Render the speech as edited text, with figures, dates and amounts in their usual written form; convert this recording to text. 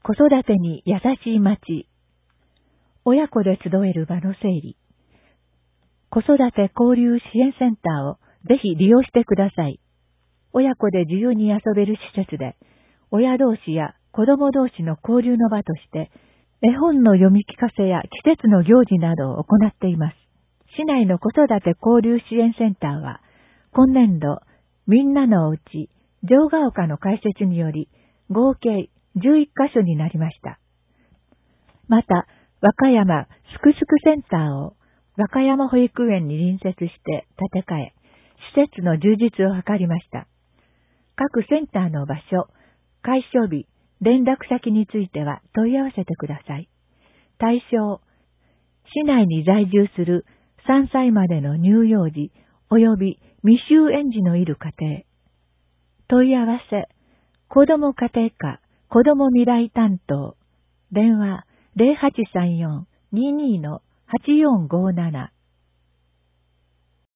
子育てに優しい町。親子で集える場の整理。子育て交流支援センターをぜひ利用してください。親子で自由に遊べる施設で、親同士や子供同士の交流の場として、絵本の読み聞かせや季節の行事などを行っています。市内の子育て交流支援センターは、今年度、みんなのおうち、城ヶ丘の開設により、合計11カ所になりました。また、和歌山すくすくセンターを和歌山保育園に隣接して建て替え、施設の充実を図りました。各センターの場所、開所日、連絡先については問い合わせてください。対象、市内に在住する3歳までの乳幼児及び未就園児のいる家庭。問い合わせ、子ども家庭課、子ども未来担当、電話 0834-22-8457